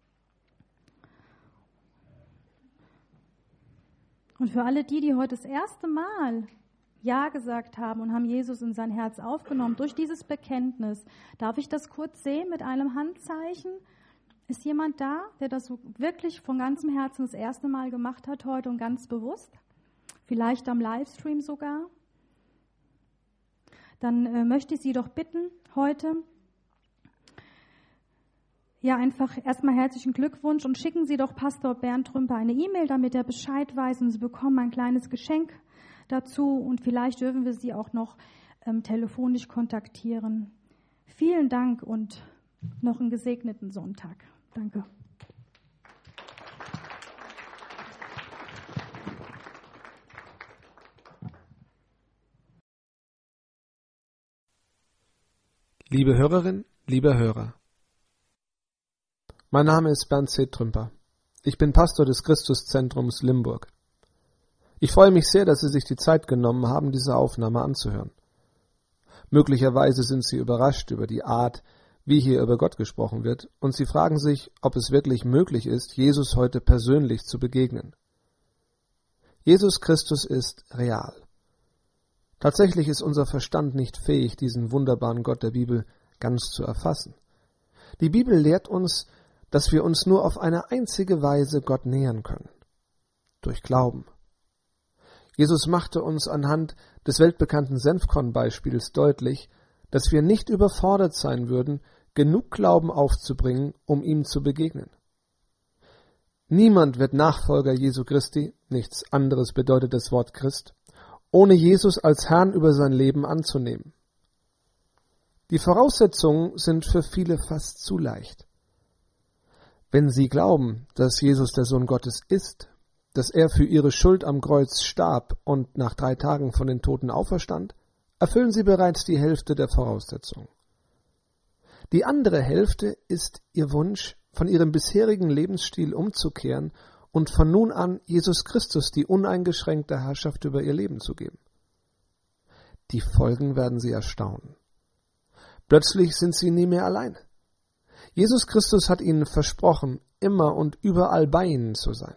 Und für alle die heute das erste Mal Ja gesagt haben und haben Jesus in sein Herz aufgenommen, durch dieses Bekenntnis, darf ich das kurz sehen mit einem Handzeichen? Ist jemand da, der das so wirklich von ganzem Herzen das erste Mal gemacht hat heute und ganz bewusst? Vielleicht am Livestream sogar? Dann möchte ich Sie doch bitten, heute, ja, einfach erstmal herzlichen Glückwunsch und schicken Sie doch Pastor Bernd Trümper eine E-Mail, damit er Bescheid weiß und Sie bekommen ein kleines Geschenk dazu und vielleicht dürfen wir Sie auch noch telefonisch kontaktieren. Vielen Dank und noch einen gesegneten Sonntag. Danke. Liebe Hörerin, lieber Hörer, mein Name ist Bernd C. Trümper. Ich bin Pastor des Christuszentrums Limburg. Ich freue mich sehr, dass Sie sich die Zeit genommen haben, diese Aufnahme anzuhören. Möglicherweise sind Sie überrascht über die Art, wie hier über Gott gesprochen wird, und Sie fragen sich, ob es wirklich möglich ist, Jesus heute persönlich zu begegnen. Jesus Christus ist real. Tatsächlich ist unser Verstand nicht fähig, diesen wunderbaren Gott der Bibel ganz zu erfassen. Die Bibel lehrt uns, dass wir uns nur auf eine einzige Weise Gott nähern können: durch Glauben. Jesus machte uns anhand des weltbekannten Senfkorn-Beispiels deutlich, dass wir nicht überfordert sein würden, genug Glauben aufzubringen, um ihm zu begegnen. Niemand wird Nachfolger Jesu Christi, nichts anderes bedeutet das Wort Christ, ohne Jesus als Herrn über sein Leben anzunehmen. Die Voraussetzungen sind für viele fast zu leicht. Wenn sie glauben, dass Jesus der Sohn Gottes ist, dass er für ihre Schuld am Kreuz starb und nach 3 Tagen von den Toten auferstand, erfüllen sie bereits die Hälfte der Voraussetzungen. Die andere Hälfte ist ihr Wunsch, von ihrem bisherigen Lebensstil umzukehren und von nun an Jesus Christus die uneingeschränkte Herrschaft über ihr Leben zu geben. Die Folgen werden sie erstaunen. Plötzlich sind sie nie mehr allein. Jesus Christus hat ihnen versprochen, immer und überall bei ihnen zu sein.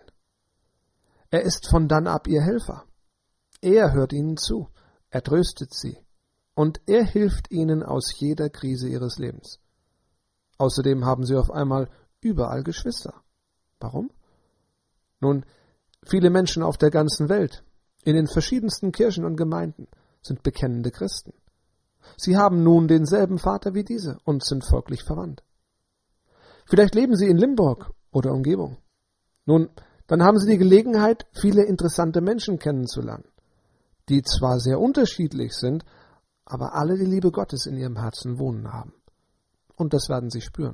Er ist von dann ab ihr Helfer. Er hört ihnen zu, er tröstet sie und er hilft ihnen aus jeder Krise ihres Lebens. Außerdem haben sie auf einmal überall Geschwister. Warum? Nun, viele Menschen auf der ganzen Welt, in den verschiedensten Kirchen und Gemeinden, sind bekennende Christen. Sie haben nun denselben Vater wie diese und sind folglich verwandt. Vielleicht leben Sie in Limburg oder Umgebung. Nun, dann haben Sie die Gelegenheit, viele interessante Menschen kennenzulernen, die zwar sehr unterschiedlich sind, aber alle die Liebe Gottes in ihrem Herzen wohnen haben. Und das werden Sie spüren.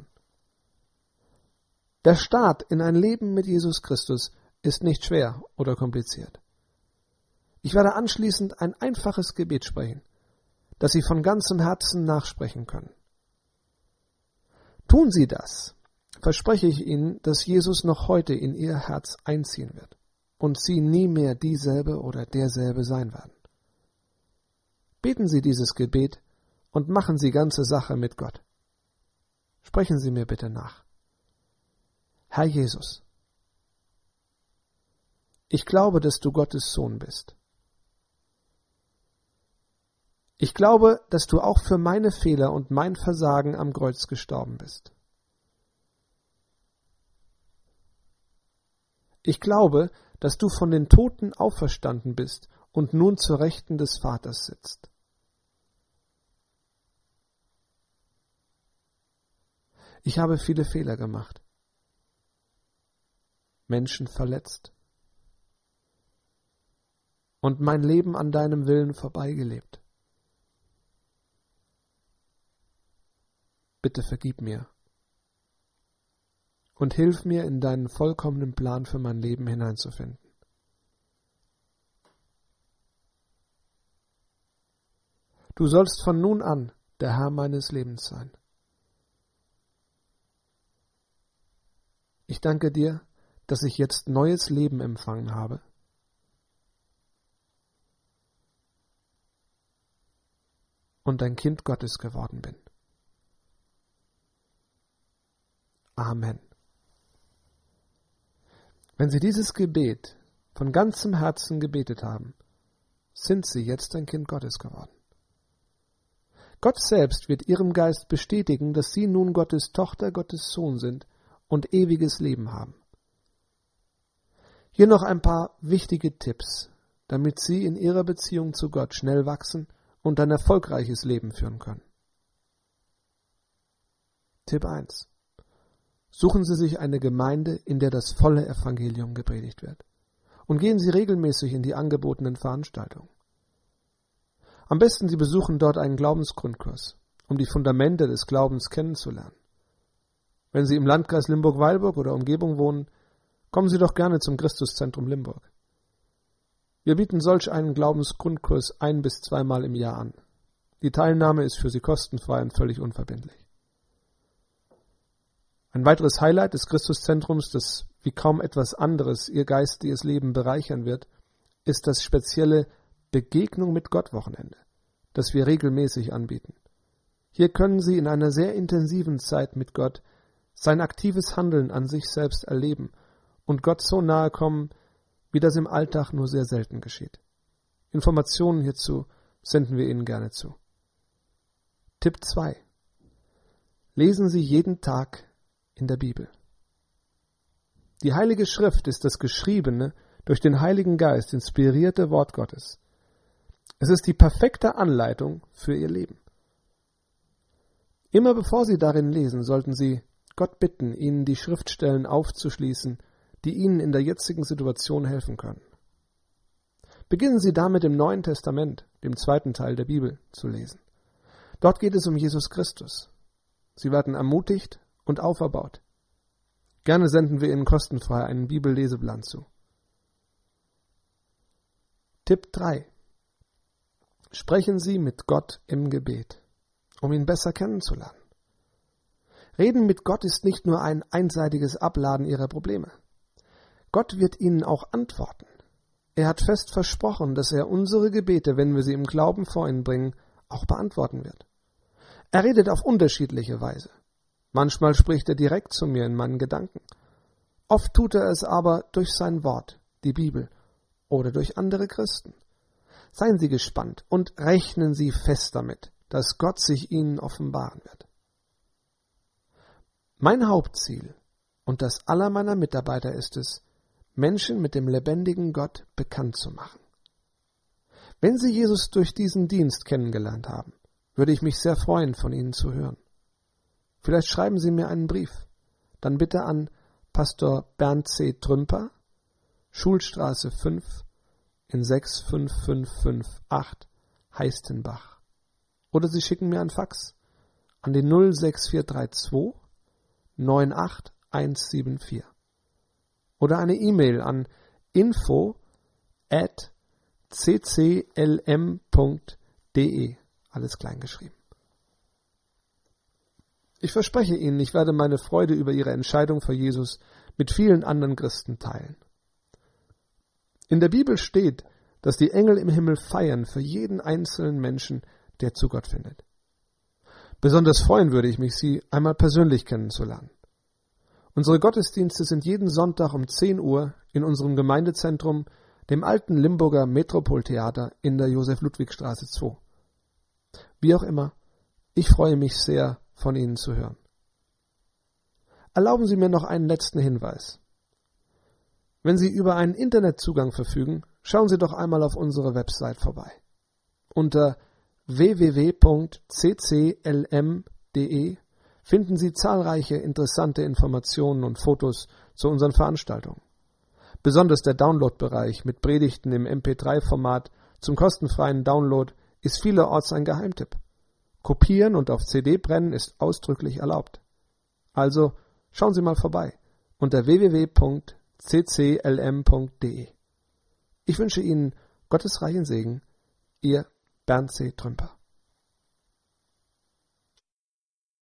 Der Start in ein Leben mit Jesus Christus ist nicht schwer oder kompliziert. Ich werde anschließend ein einfaches Gebet sprechen, das Sie von ganzem Herzen nachsprechen können. Tun Sie das, verspreche ich Ihnen, dass Jesus noch heute in Ihr Herz einziehen wird und Sie nie mehr dieselbe oder derselbe sein werden. Beten Sie dieses Gebet und machen Sie ganze Sache mit Gott. Sprechen Sie mir bitte nach. Herr Jesus, ich glaube, dass du Gottes Sohn bist. Ich glaube, dass du auch für meine Fehler und mein Versagen am Kreuz gestorben bist. Ich glaube, dass du von den Toten auferstanden bist und nun zur Rechten des Vaters sitzt. Ich habe viele Fehler gemacht, Menschen verletzt und mein Leben an deinem Willen vorbeigelebt. Bitte vergib mir und hilf mir, in deinen vollkommenen Plan für mein Leben hineinzufinden. Du sollst von nun an der Herr meines Lebens sein. Ich danke dir, dass ich jetzt neues Leben empfangen habe. Und ein Kind Gottes geworden bin. Amen. Wenn Sie dieses Gebet von ganzem Herzen gebetet haben, sind Sie jetzt ein Kind Gottes geworden. Gott selbst wird Ihrem Geist bestätigen, dass Sie nun Gottes Tochter, Gottes Sohn sind und ewiges Leben haben. Hier noch ein paar wichtige Tipps, damit Sie in Ihrer Beziehung zu Gott schnell wachsen und ein erfolgreiches Leben führen können. Tipp 1. Suchen Sie sich eine Gemeinde, in der das volle Evangelium gepredigt wird. Und gehen Sie regelmäßig in die angebotenen Veranstaltungen. Am besten Sie besuchen dort einen Glaubensgrundkurs, um die Fundamente des Glaubens kennenzulernen. Wenn Sie im Landkreis Limburg-Weilburg oder Umgebung wohnen, kommen Sie doch gerne zum Christuszentrum Limburg. Wir bieten solch einen Glaubensgrundkurs 1- bis 2-mal im Jahr an. Die Teilnahme ist für Sie kostenfrei und völlig unverbindlich. Ein weiteres Highlight des Christuszentrums, das wie kaum etwas anderes Ihr geistiges Leben bereichern wird, ist das spezielle Begegnung mit Gott-Wochenende, das wir regelmäßig anbieten. Hier können Sie in einer sehr intensiven Zeit mit Gott sein aktives Handeln an sich selbst erleben und Gott so nahe kommen, wie das im Alltag nur sehr selten geschieht. Informationen hierzu senden wir Ihnen gerne zu. Tipp 2. Lesen Sie jeden Tag in der Bibel. Die Heilige Schrift ist das geschriebene, durch den Heiligen Geist inspirierte Wort Gottes. Es ist die perfekte Anleitung für Ihr Leben. Immer bevor Sie darin lesen, sollten Sie Gott bitten, Ihnen die Schriftstellen aufzuschließen, die Ihnen in der jetzigen Situation helfen können. Beginnen Sie damit im Neuen Testament, dem 2. Teil der Bibel, zu lesen. Dort geht es um Jesus Christus. Sie werden ermutigt und auferbaut. Gerne senden wir Ihnen kostenfrei einen Bibelleseplan zu. Tipp 3. Sprechen Sie mit Gott im Gebet, um ihn besser kennenzulernen. Reden mit Gott ist nicht nur ein einseitiges Abladen Ihrer Probleme. Gott wird Ihnen auch antworten. Er hat fest versprochen, dass er unsere Gebete, wenn wir sie im Glauben vor ihn bringen, auch beantworten wird. Er redet auf unterschiedliche Weise. Manchmal spricht er direkt zu mir in meinen Gedanken. Oft tut er es aber durch sein Wort, die Bibel, oder durch andere Christen. Seien Sie gespannt und rechnen Sie fest damit, dass Gott sich Ihnen offenbaren wird. Mein Hauptziel und das aller meiner Mitarbeiter ist es, Menschen mit dem lebendigen Gott bekannt zu machen. Wenn Sie Jesus durch diesen Dienst kennengelernt haben, würde ich mich sehr freuen, von Ihnen zu hören. Vielleicht schreiben Sie mir einen Brief. Dann bitte an Pastor Bernd C. Trümper, Schulstraße 5 in 65558 Heistenbach. Oder Sie schicken mir einen Fax an die 06432 98174. Oder eine E-Mail an info@cclm.de. Alles klein geschrieben. Ich verspreche Ihnen, ich werde meine Freude über Ihre Entscheidung für Jesus mit vielen anderen Christen teilen. In der Bibel steht, dass die Engel im Himmel feiern für jeden einzelnen Menschen, der zu Gott findet. Besonders freuen würde ich mich, Sie einmal persönlich kennenzulernen. Unsere Gottesdienste sind jeden Sonntag um 10 Uhr in unserem Gemeindezentrum, dem alten Limburger Metropoltheater in der Josef-Ludwig-Straße 2. Wie auch immer, ich freue mich sehr, von Ihnen zu hören. Erlauben Sie mir noch einen letzten Hinweis. Wenn Sie über einen Internetzugang verfügen, schauen Sie doch einmal auf unsere Website vorbei. Unter www.cclm.de finden Sie zahlreiche interessante Informationen und Fotos zu unseren Veranstaltungen. Besonders der Download-Bereich mit Predigten im MP3-Format zum kostenfreien Download ist vielerorts ein Geheimtipp. Kopieren und auf CD brennen ist ausdrücklich erlaubt. Also schauen Sie mal vorbei unter www.cclm.de. Ich wünsche Ihnen Gottes reichen Segen. Ihr Bernd C. Trümper.